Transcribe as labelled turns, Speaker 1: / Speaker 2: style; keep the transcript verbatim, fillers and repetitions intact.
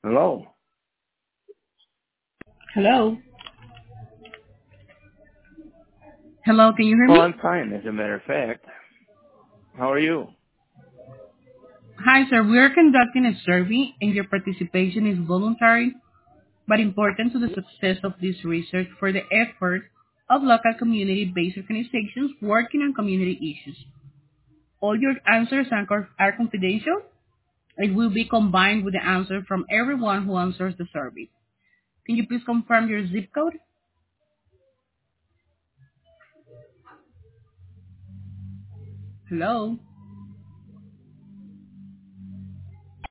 Speaker 1: Hello.
Speaker 2: Hello. Hello, can you hear
Speaker 1: Oh,
Speaker 2: me?
Speaker 1: I'm fine, as a matter of fact. How are you?
Speaker 2: Hi, sir. We are conducting a survey and your participation is voluntary but important to the success of this research for the effort of local community-based organizations working on community issues. All your answers are co- are confidential. It will be combined with the answer from everyone who answers the survey. Can you please confirm your zip code? Hello.